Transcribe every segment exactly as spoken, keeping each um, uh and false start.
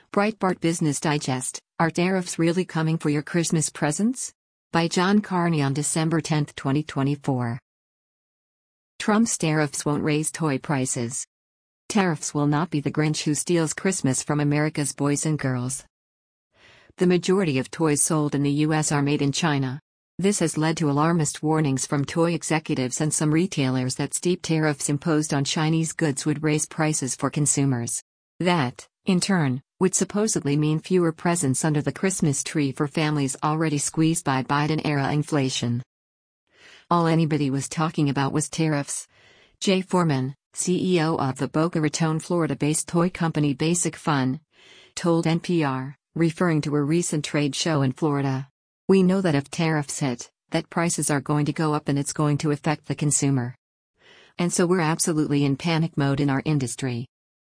Breitbart Business Digest: Are tariffs really coming for your Christmas presents? By John Carney on December tenth, twenty twenty-four. Trump's tariffs won't raise toy prices. Tariffs will not be the Grinch who steals Christmas from America's boys and girls. The majority of toys sold in the U S are made in China. This has led to alarmist warnings from toy executives and some retailers that steep tariffs imposed on Chinese goods would raise prices for consumers. That, in turn, would supposedly mean fewer presents under the Christmas tree for families already squeezed by Biden-era inflation. All anybody was talking about was tariffs. Jay Foreman, C E O of the Boca Raton, Florida-based toy company Basic Fun, told N P R, referring to a recent trade show in Florida. "We know that if tariffs hit, that prices are going to go up and it's going to affect the consumer. And so we're absolutely in panic mode in our industry.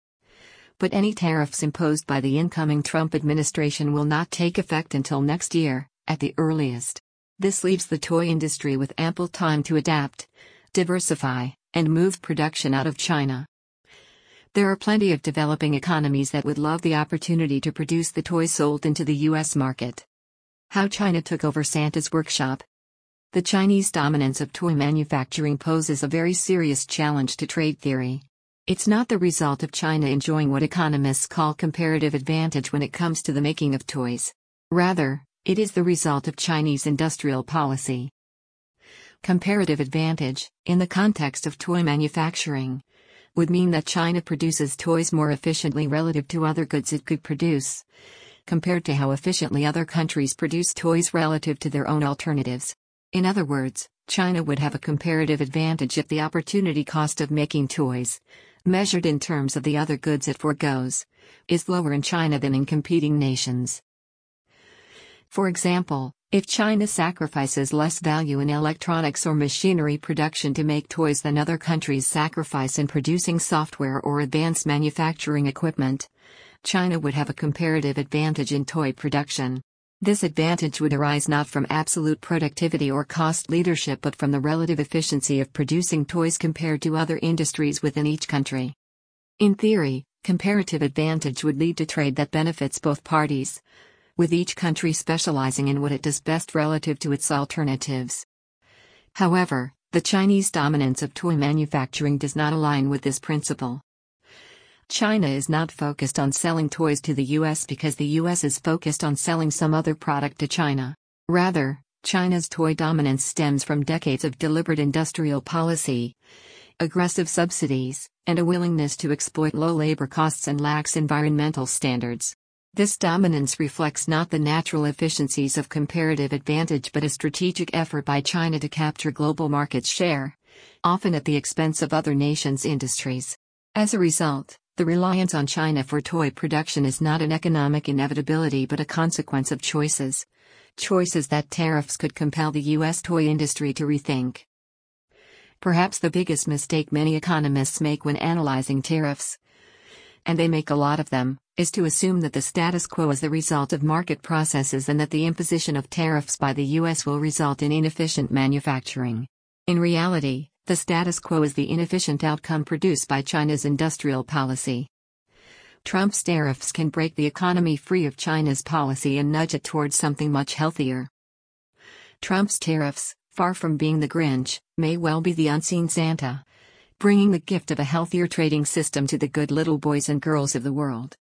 But any tariffs imposed by the incoming Trump administration will not take effect until next year, at the earliest. This leaves the toy industry with ample time to adapt, diversify, and move production out of China. There are plenty of developing economies that would love the opportunity to produce the toys sold into the U S market." How China took over Santa's workshop. The Chinese dominance of toy manufacturing poses a very serious challenge to trade theory. It's not the result of China enjoying what economists call comparative advantage when it comes to the making of toys. Rather, it is the result of Chinese industrial policy. Comparative advantage, in the context of toy manufacturing, would mean that China produces toys more efficiently relative to other goods it could produce, compared to how efficiently other countries produce toys relative to their own alternatives. In other words, China would have a comparative advantage if the opportunity cost of making toys, measured in terms of the other goods it forgoes, is lower in China than in competing nations. For example, if China sacrifices less value in electronics or machinery production to make toys than other countries sacrifice in producing software or advanced manufacturing equipment, China would have a comparative advantage in toy production. This advantage would arise not from absolute productivity or cost leadership but from the relative efficiency of producing toys compared to other industries within each country. In theory, comparative advantage would lead to trade that benefits both parties, with each country specializing in what it does best relative to its alternatives. However, the Chinese dominance of toy manufacturing does not align with this principle. China is not focused on selling toys to the U S because the U S is focused on selling some other product to China. Rather, China's toy dominance stems from decades of deliberate industrial policy, aggressive subsidies, and a willingness to exploit low labor costs and lax environmental standards. This dominance reflects not the natural efficiencies of comparative advantage but a strategic effort by China to capture global market share, often at the expense of other nations' industries. As a result, the reliance on China for toy production is not an economic inevitability but a consequence of choices. Choices that tariffs could compel the U S toy industry to rethink. Perhaps the biggest mistake many economists make when analyzing tariffs, and they make a lot of them, is to assume that the status quo is the result of market processes and that the imposition of tariffs by the U S will result in inefficient manufacturing. In reality, the status quo is the inefficient outcome produced by China's industrial policy. Trump's tariffs can break the economy free of China's policy and nudge it towards something much healthier. Trump's tariffs, far from being the Grinch, may well be the unseen Santa, bringing the gift of a healthier trading system to the good little boys and girls of the world.